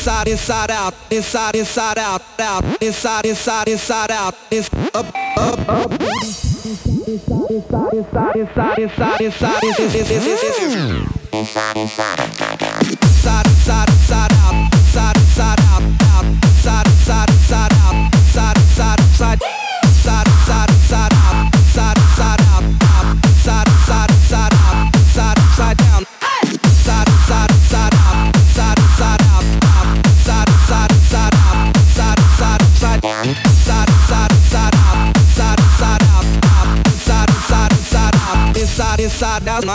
inside, inside out, inside, inside out, out, inside, inside, inside out, is up, up, up. Inside, inside, inside, inside, inside, inside, inside, inside out, inside, inside out, out, inside, inside, inside out, inside, inside, inside, inside, inside, inside out, inside, inside out, out, inside, inside, inside out, inside, inside down, inside, inside, inside out, inside, inside out, out, inside, inside, inside out, inside, inside, inside, inside, inside, inside out, inside, inside out, out, inside, inside, inside out, inside, inside out,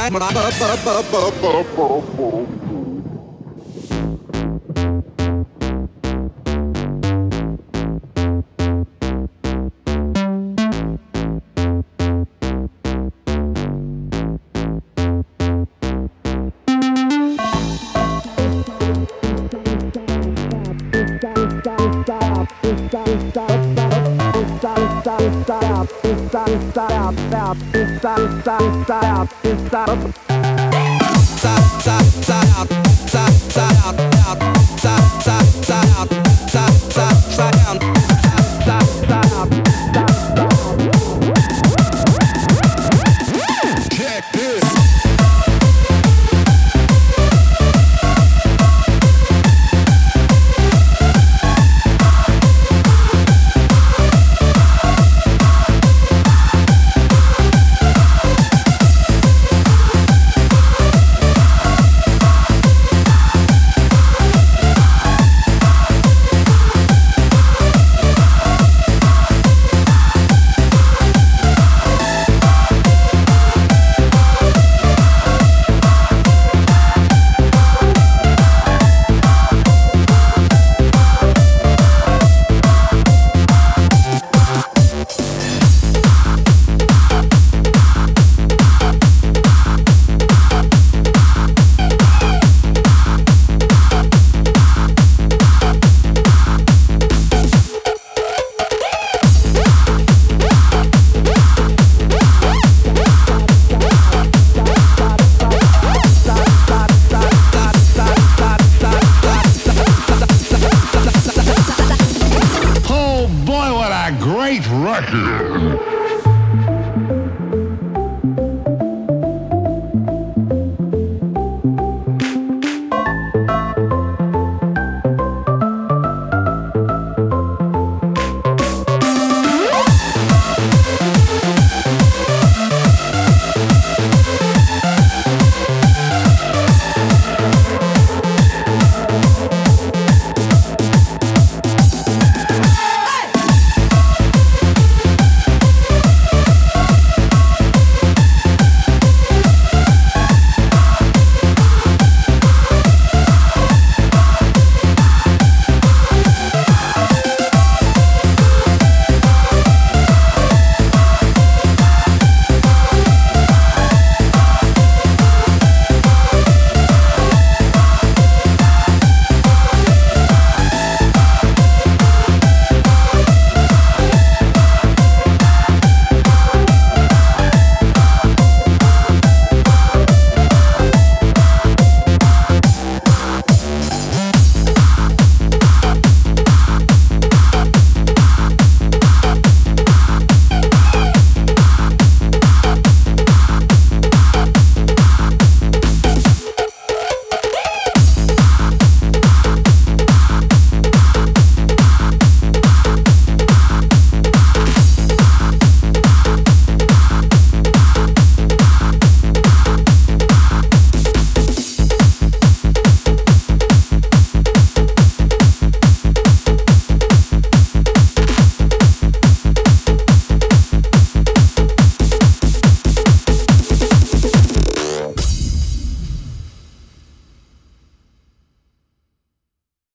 Great record.